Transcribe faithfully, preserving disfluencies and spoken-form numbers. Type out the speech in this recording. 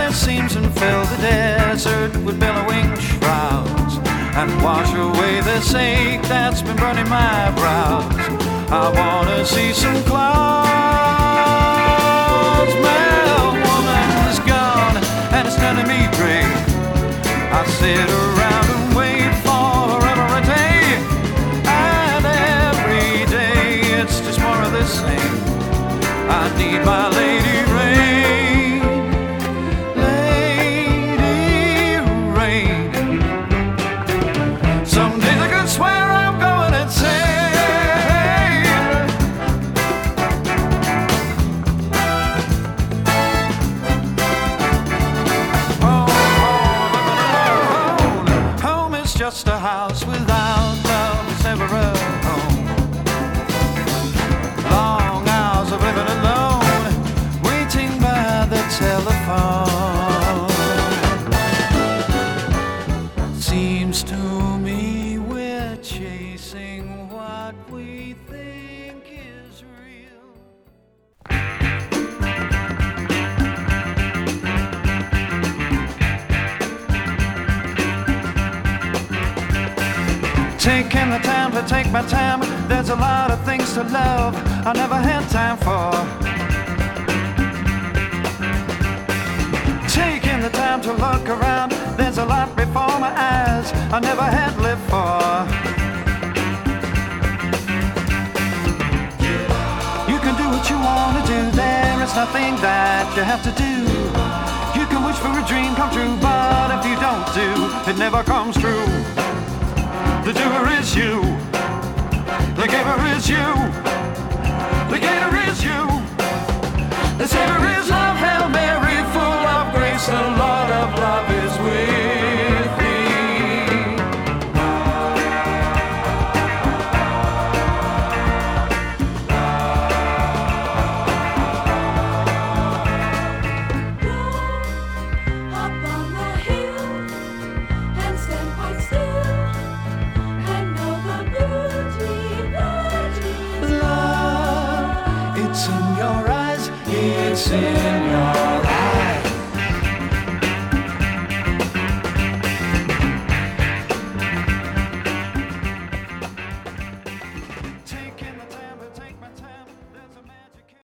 it seems, and fill the desert with billowing shrouds, and wash away this ache that's been burning my brows. I wanna see some clouds. My woman's gone, and it's turning me gray. I sit around and wait for every day, and every day it's just more of the same. I need my lady rain, lady rain. Some days I could swear I'm going insane. Oh, home, home is just a house without love. It's never a home. Long hours of living alone, waiting by the telephone. Seems to me we're chasing what we think is real. Taking the time to take my time. There's a lot of things to love I never had time for. Taking the time to look around. There's a lot before my eyes I never had lived for. You can do what you want to do. There is nothing that you have to do. You can wish for a dream come true, but if you don't do, it never comes true. The doer is you. The giver is you. The gainer is you. The savior is love, Hail Mary, full of grace. The Lord of love is with thee. Up on the hill and stand quite still and know the beauty that is Love, it's in your eyes, it's in your